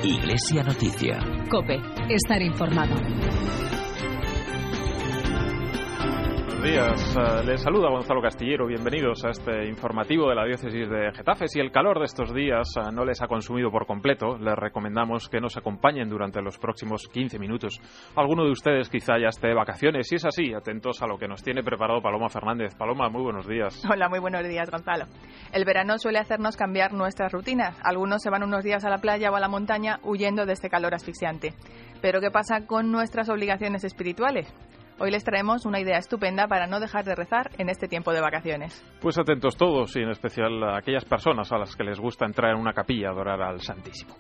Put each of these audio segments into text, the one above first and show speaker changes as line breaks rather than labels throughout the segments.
Iglesia Noticia.
COPE. Estar informado.
Buenos días, les saluda Gonzalo Castillero. Bienvenidos a este informativo de la diócesis de Getafe. Si el calor de estos días no les ha consumido por completo, les recomendamos que nos acompañen durante los próximos 15 minutos. Alguno de ustedes quizá ya esté de vacaciones. Si es así, atentos a lo que nos tiene preparado Paloma Fernández. Paloma, muy buenos días.
Hola, muy buenos días, Gonzalo. El verano suele hacernos cambiar nuestras rutinas. Algunos se van unos días a la playa o a la montaña huyendo de este calor asfixiante. Pero ¿qué pasa con nuestras obligaciones espirituales? Hoy les traemos una idea estupenda para no dejar de rezar en este tiempo de vacaciones.
Pues atentos todos y en especial a aquellas personas a las que les gusta entrar en una capilla a adorar al Santísimo.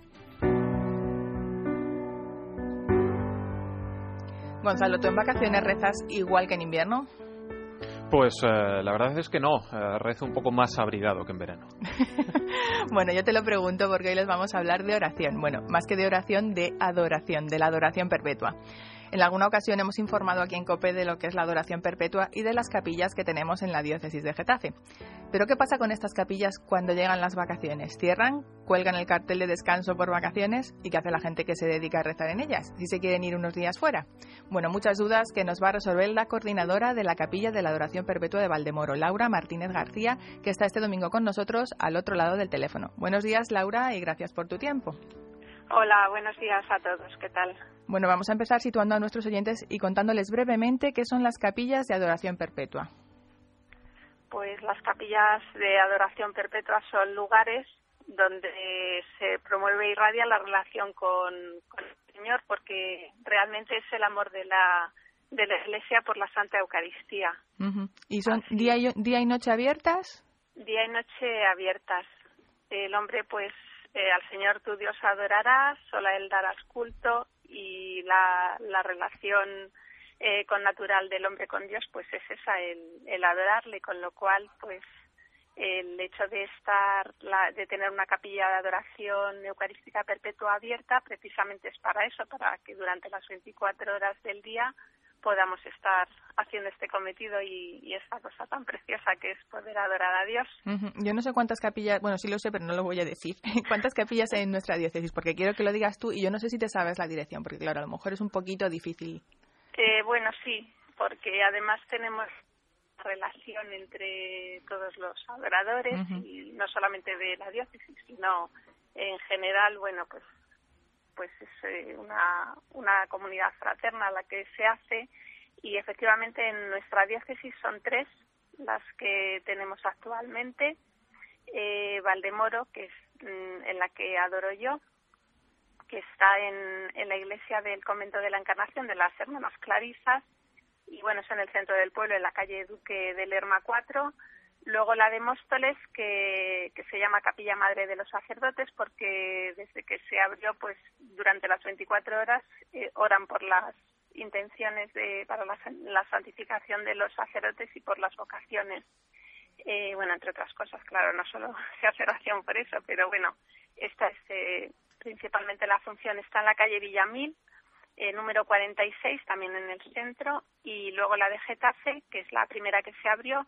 Gonzalo, ¿tú en vacaciones rezas igual que en invierno?
Pues la verdad es que no, rezo un poco más abrigado que en verano.
Bueno, yo te lo pregunto porque hoy les vamos a hablar de oración. Bueno, más que de oración, de adoración, de la adoración perpetua. En alguna ocasión hemos informado aquí en COPE de lo que es la adoración perpetua y de las capillas que tenemos en la diócesis de Getafe. Pero ¿qué pasa con estas capillas cuando llegan las vacaciones? ¿Cierran? ¿Cuelgan el cartel de descanso por vacaciones? ¿Y qué hace la gente que se dedica a rezar en ellas? ¿Si se quieren ir unos días fuera? Bueno, muchas dudas que nos va a resolver la coordinadora de la capilla de la adoración perpetua de Valdemoro, Laura Martínez García, que está este domingo con nosotros al otro lado del teléfono. Buenos días, Laura, y gracias por tu tiempo.
Hola, buenos días a todos. ¿Qué tal?
Bueno, vamos a empezar situando a nuestros oyentes y contándoles brevemente qué son las capillas de adoración perpetua.
Pues las capillas de adoración perpetua son lugares donde se promueve e irradia la relación con el Señor, porque realmente es el amor de la Iglesia por la Santa Eucaristía.
Uh-huh. ¿Y son día y noche abiertas?
Día y noche abiertas. El hombre, pues, al Señor tu Dios adorarás, solo a Él darás culto, y la relación connatural del hombre con Dios, pues es esa, el adorarle, con lo cual, pues, el hecho de tener una capilla de adoración eucarística perpetua abierta, precisamente es para eso, para que durante las 24 horas del día podamos estar haciendo este cometido y esta cosa tan preciosa que es poder adorar a Dios.
Uh-huh. Yo no sé cuántas capillas, bueno, sí lo sé, pero no lo voy a decir. ¿Cuántas capillas hay en nuestra diócesis? Porque quiero que lo digas tú y yo no sé si te sabes la dirección, porque claro, a lo mejor es un poquito difícil.
Bueno, sí, porque además tenemos relación entre todos los adoradores, uh-huh, y no solamente de la diócesis, sino en general, bueno, pues es una comunidad fraterna la que se hace, y efectivamente en nuestra diócesis son 3 las que tenemos actualmente. Valdemoro, que es en la que adoro yo, que está en la iglesia del Convento de la Encarnación de las Hermanas Clarisas, y bueno, es en el centro del pueblo, en la calle Duque de Lerma 4. Luego la de Móstoles, que se llama Capilla Madre de los Sacerdotes, porque desde que se abrió, pues durante las 24 horas oran por las intenciones para la santificación de los sacerdotes y por las vocaciones. Bueno, entre otras cosas, claro, no solo se hace oración por eso, pero bueno, esta es principalmente la función. Está en la calle Villamil, número 46, también en el centro, y luego la de Getafe, que es la primera que se abrió,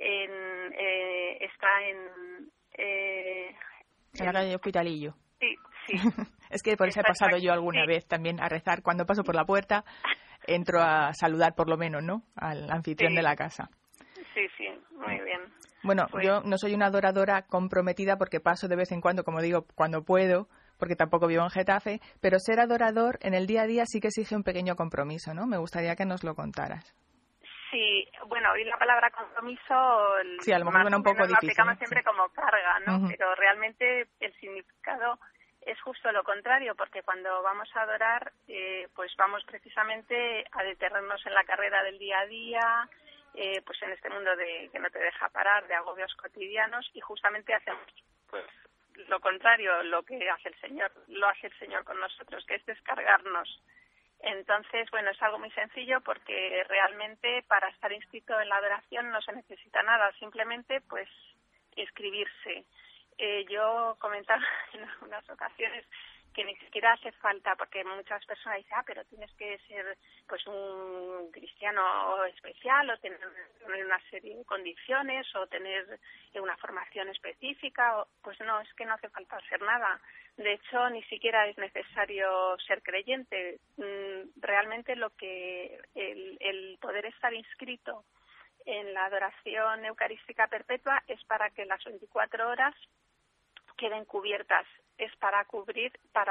está en
la calle Hospitalillo.
Sí.
Es que por eso he pasado yo alguna vez también a rezar. Cuando paso por la puerta, entro a saludar por lo menos, ¿no?, al anfitrión de la casa.
Sí, muy bien.
Bueno, pues yo no soy una adoradora comprometida porque paso de vez en cuando, como digo, cuando puedo, porque tampoco vivo en Getafe, pero ser adorador en el día a día sí que exige un pequeño compromiso, ¿no? Me gustaría que nos lo contaras.
Sí, bueno, hoy la palabra compromiso,
sí, a lo mejor suena un poco difícil,
la aplicamos siempre
sí,
como carga, ¿no?
Uh-huh.
Pero realmente el significado es justo lo contrario, porque cuando vamos a adorar, pues vamos precisamente a detenernos en la carrera del día a día, pues en este mundo que no te deja parar, de agobios cotidianos, y justamente hacemos pues lo contrario, lo que hace el Señor, lo hace el Señor con nosotros, que es descargarnos. Entonces, bueno, es algo muy sencillo, porque realmente para estar inscrito en la adoración no se necesita nada, simplemente pues inscribirse. Yo comentaba en algunas ocasiones que ni siquiera hace falta, porque muchas personas dicen, pero tienes que ser pues un cristiano especial o tener una serie de condiciones o tener una formación específica. Pues no, es que no hace falta hacer nada. De hecho, ni siquiera es necesario ser creyente. Realmente lo que el poder estar inscrito en la adoración eucarística perpetua es para que las 24 horas queden cubiertas, es para cubrir, para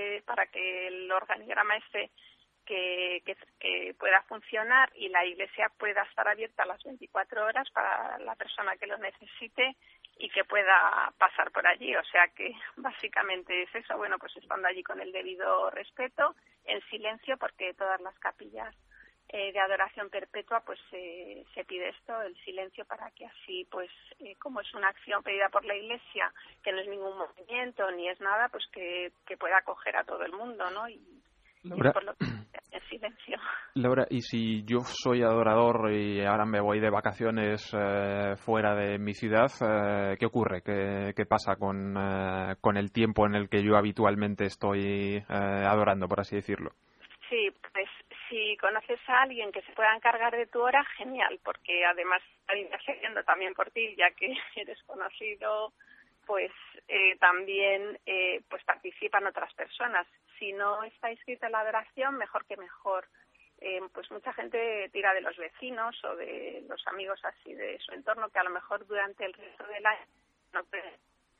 que el organigrama que pueda funcionar y la Iglesia pueda estar abierta las 24 horas para la persona que lo necesite y que pueda pasar por allí. O sea que básicamente es eso, bueno, pues estando allí con el debido respeto, en silencio, porque todas las capillas de adoración perpetua pues se pide esto, el silencio, para que así pues como es una acción pedida por la Iglesia, que no es ningún movimiento ni es nada, pues que pueda acoger a todo el mundo, ¿no? Y
Laura,
por lo que en silencio.
Laura, y si yo soy adorador y ahora me voy de vacaciones fuera de mi ciudad, ¿qué ocurre? ¿Qué pasa con el tiempo en el que yo habitualmente estoy adorando, por así decirlo?
Sí, pues si conoces a alguien que se pueda encargar de tu hora, genial, porque además está intercediendo también por ti, ya que eres conocido, pues también pues participan otras personas. Si no está inscrita en la adoración, mejor que mejor. Pues mucha gente tira de los vecinos o de los amigos así de su entorno, que a lo mejor durante el resto del año no pueden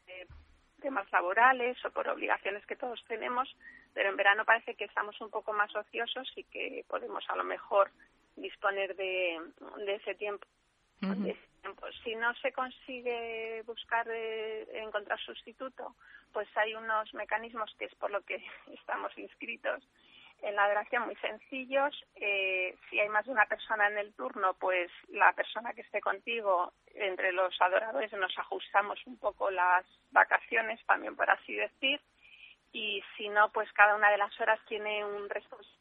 temas laborales o por obligaciones que todos tenemos, pero en verano parece que estamos un poco más ociosos y que podemos a lo mejor disponer de ese tiempo.
Uh-huh.
Si no se consigue encontrar sustituto, pues hay unos mecanismos que es por lo que estamos inscritos en la adoración muy sencillos. Si hay más de una persona en el turno, pues la persona que esté contigo, entre los adoradores nos ajustamos un poco las vacaciones, también por así decir, y si no, pues cada una de las horas tiene un responsable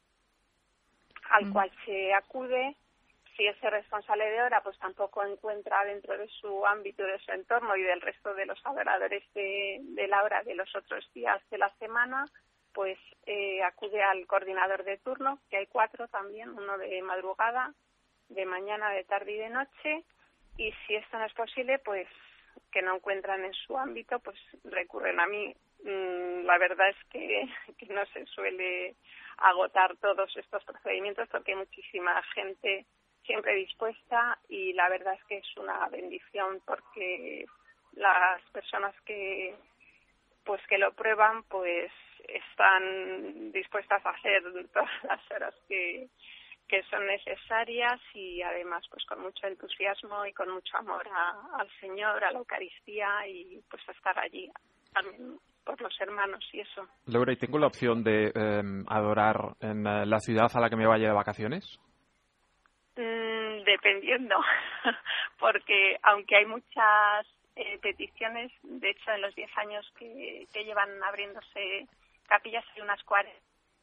al cual se acude. Si ese responsable de hora pues tampoco encuentra dentro de su ámbito, de su entorno y del resto de los adoradores de la hora de los otros días de la semana, pues acude al coordinador de turno, que hay 4 también, uno de madrugada, de mañana, de tarde y de noche, y si esto no es posible, pues que no encuentran en su ámbito, pues recurren a mí. La verdad es que no se suele agotar todos estos procedimientos porque hay muchísima gente siempre dispuesta y la verdad es que es una bendición porque las personas que lo prueban pues están dispuestas a hacer todas las horas que son necesarias y además pues con mucho entusiasmo y con mucho amor al Señor, a la Eucaristía y pues a estar allí también por los hermanos y eso.
Laura, ¿y tengo la opción de adorar en la ciudad a la que me vaya de vacaciones?
Dependiendo, porque aunque hay muchas peticiones, de hecho en los 10 años que llevan abriéndose capillas hay unas 40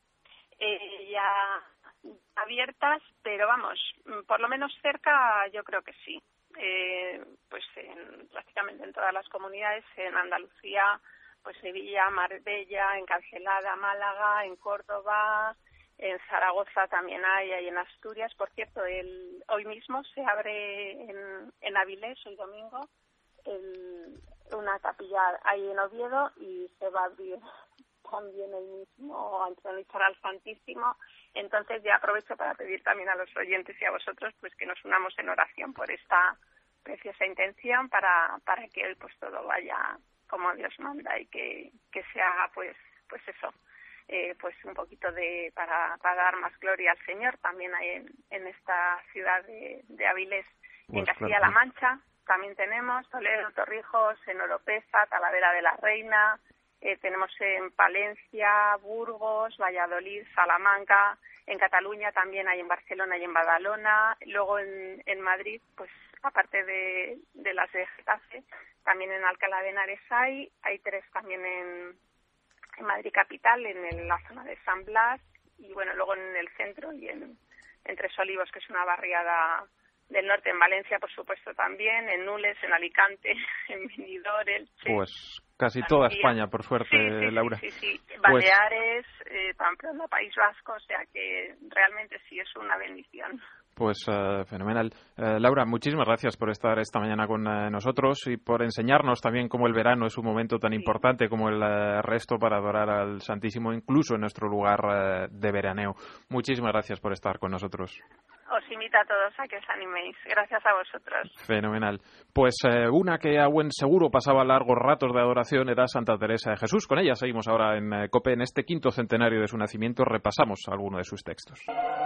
ya abiertas, pero vamos, por lo menos cerca yo creo que sí. Pues prácticamente en todas las comunidades, en Andalucía, pues Sevilla, Marbella, Encarcelada, Málaga, en Córdoba, en Zaragoza también hay en Asturias. Por cierto, hoy mismo se abre en Avilés, hoy domingo, una capilla ahí en Oviedo y se va a abrir también el mismo a entronizar al Santísimo. Entonces ya aprovecho para pedir también a los oyentes y a vosotros pues que nos unamos en oración por esta preciosa intención para que hoy pues todo vaya como Dios manda y que se haga pues eso, pues un poquito para dar más gloria al Señor. También hay en esta ciudad de Avilés, pues en Castilla-La Mancha también tenemos Toledo, Torrijos, en Oropeza, Talavera de la Reina, tenemos en Palencia, Burgos, Valladolid, Salamanca, en Cataluña también hay en Barcelona y en Badalona, luego en Madrid, pues aparte de las de Getafe, también en Alcalá de Henares hay 3 también en Madrid capital, en la zona de San Blas y bueno, luego en el centro y en Tres Olivos, que es una barriada del norte, en Valencia, por supuesto, también, en Nules, en Alicante, en Benidorm, Elche.
Pues casi toda España, por suerte,
sí,
Laura.
Sí. Baleares, Pamplona, País Vasco, o sea que realmente sí es una bendición.
Pues fenomenal. Laura, muchísimas gracias por estar esta mañana con nosotros y por enseñarnos también cómo el verano es un momento tan importante como el resto para adorar al Santísimo, incluso en nuestro lugar de veraneo. Muchísimas gracias por estar con nosotros.
Os invito a todos a que os animéis. Gracias a vosotros.
Fenomenal. Pues una que a buen seguro pasaba largos ratos de adoración era Santa Teresa de Jesús. Con ella seguimos ahora en COPE. En este 5º centenario de su nacimiento repasamos alguno de sus textos.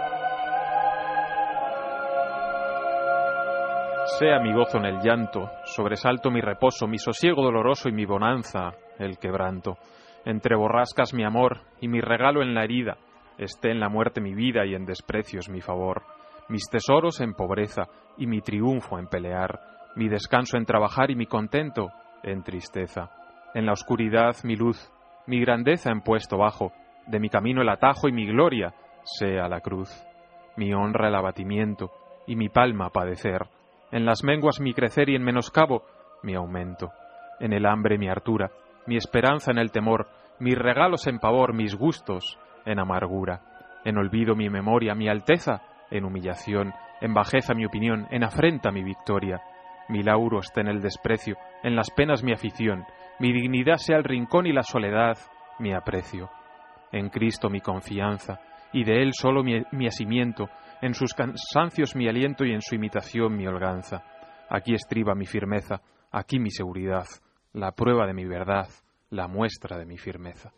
Sea mi gozo en el llanto, sobresalto mi reposo, mi sosiego doloroso y mi bonanza el quebranto. Entre borrascas mi amor y mi regalo en la herida, esté en la muerte mi vida y en desprecios mi favor. Mis tesoros en pobreza y mi triunfo en pelear, mi descanso en trabajar y mi contento en tristeza. En la oscuridad mi luz, mi grandeza en puesto bajo, de mi camino el atajo y mi gloria sea la cruz. Mi honra el abatimiento y mi palma padecer. En las menguas mi crecer y en menoscabo mi aumento. En el hambre mi hartura, mi esperanza en el temor, mis regalos en pavor, mis gustos en amargura. En olvido mi memoria, mi alteza en humillación, en bajeza mi opinión, en afrenta mi victoria. Mi lauro esté en el desprecio, en las penas mi afición, mi dignidad sea el rincón y la soledad mi aprecio. En Cristo mi confianza, y de Él solo mi asimiento, en sus cansancios mi aliento y en su imitación mi holganza. Aquí estriba mi firmeza, aquí mi seguridad, la prueba de mi verdad, la muestra de mi firmeza.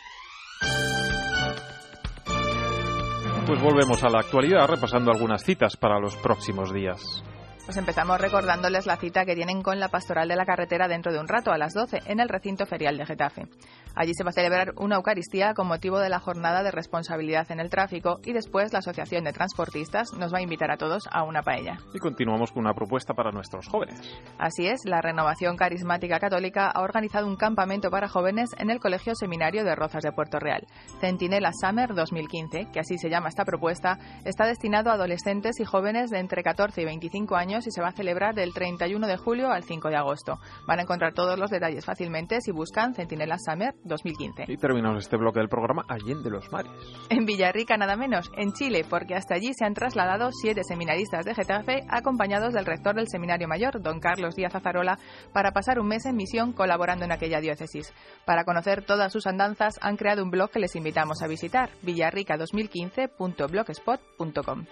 Pues volvemos a la actualidad repasando algunas citas para los próximos días.
Pues empezamos recordándoles la cita que tienen con la Pastoral de la Carretera dentro de un rato, a las 12, en el recinto ferial de Getafe. Allí se va a celebrar una Eucaristía con motivo de la jornada de responsabilidad en el tráfico y después la Asociación de Transportistas nos va a invitar a todos a una paella.
Y continuamos con una propuesta para nuestros jóvenes.
Así es, la Renovación Carismática Católica ha organizado un campamento para jóvenes en el Colegio Seminario de Rozas de Puerto Real. Centinela Summer 2015, que así se llama esta propuesta, está destinado a adolescentes y jóvenes de entre 14 y 25 años y se va a celebrar del 31 de julio al 5 de agosto. Van a encontrar todos los detalles fácilmente si buscan Centinela Summer 2015.
Y terminamos este bloque del programa Allende los Mares.
En Villarrica nada menos, en Chile, porque hasta allí se han trasladado 7 seminaristas de Getafe acompañados del rector del Seminario Mayor, don Carlos Díaz Azarola, para pasar un mes en misión colaborando en aquella diócesis. Para conocer todas sus andanzas han creado un blog que les invitamos a visitar, villarrica2015.blogspot.com.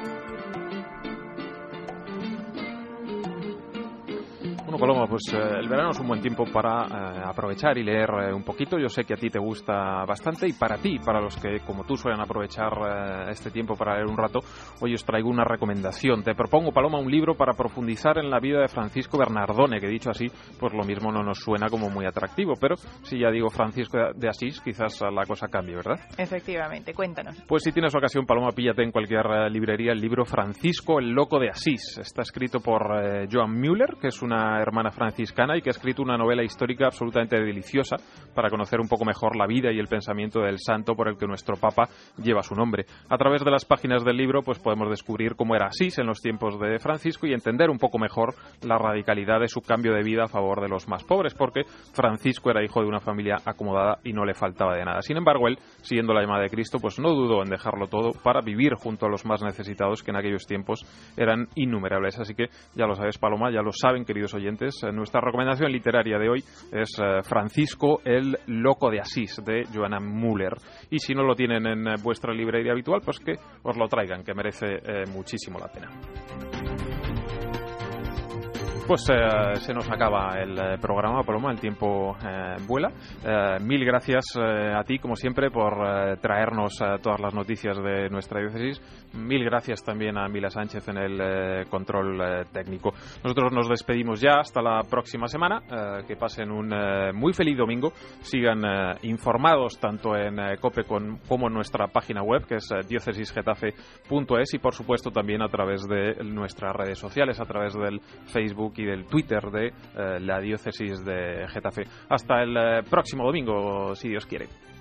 Bueno, Paloma, pues el verano es un buen tiempo para aprovechar y leer un poquito. Yo sé que a ti te gusta bastante y para ti, para los que como tú suelen aprovechar este tiempo para leer un rato, hoy os traigo una recomendación. Te propongo, Paloma, un libro para profundizar en la vida de Francisco Bernardone, que dicho así, pues lo mismo no nos suena como muy atractivo, pero si ya digo Francisco de Asís, quizás la cosa cambie, ¿verdad?
Efectivamente, cuéntanos.
Pues si tienes ocasión, Paloma, píllate en cualquier librería el libro Francisco el Loco de Asís. Está escrito por Joan Müller, que es una hermana franciscana y que ha escrito una novela histórica absolutamente deliciosa para conocer un poco mejor la vida y el pensamiento del santo por el que nuestro Papa lleva su nombre. A través de las páginas del libro pues podemos descubrir cómo era Asís en los tiempos de Francisco y entender un poco mejor la radicalidad de su cambio de vida a favor de los más pobres, porque Francisco era hijo de una familia acomodada y no le faltaba de nada. Sin embargo, él, siguiendo la llamada de Cristo, pues no dudó en dejarlo todo para vivir junto a los más necesitados, que en aquellos tiempos eran innumerables. Así que ya lo sabes, Paloma, ya lo saben, queridos oyentes, nuestra recomendación literaria de hoy es Francisco el Loco de Asís, de Joan Müller. Y si no lo tienen en vuestra librería habitual, pues que os lo traigan, que merece muchísimo la pena. Pues se nos acaba el programa, Paloma, el tiempo vuela. Mil gracias a ti, como siempre, por traernos todas las noticias de nuestra diócesis. Mil gracias también a Mila Sánchez en el control técnico. Nosotros nos despedimos ya hasta la próxima semana. Que pasen un muy feliz domingo. Sigan informados tanto en COPE como en nuestra página web, que es diócesisgetafe.es, y por supuesto también a través de nuestras redes sociales, a través del Facebook y del Twitter de la Diócesis de Getafe. Hasta el próximo domingo, si Dios quiere.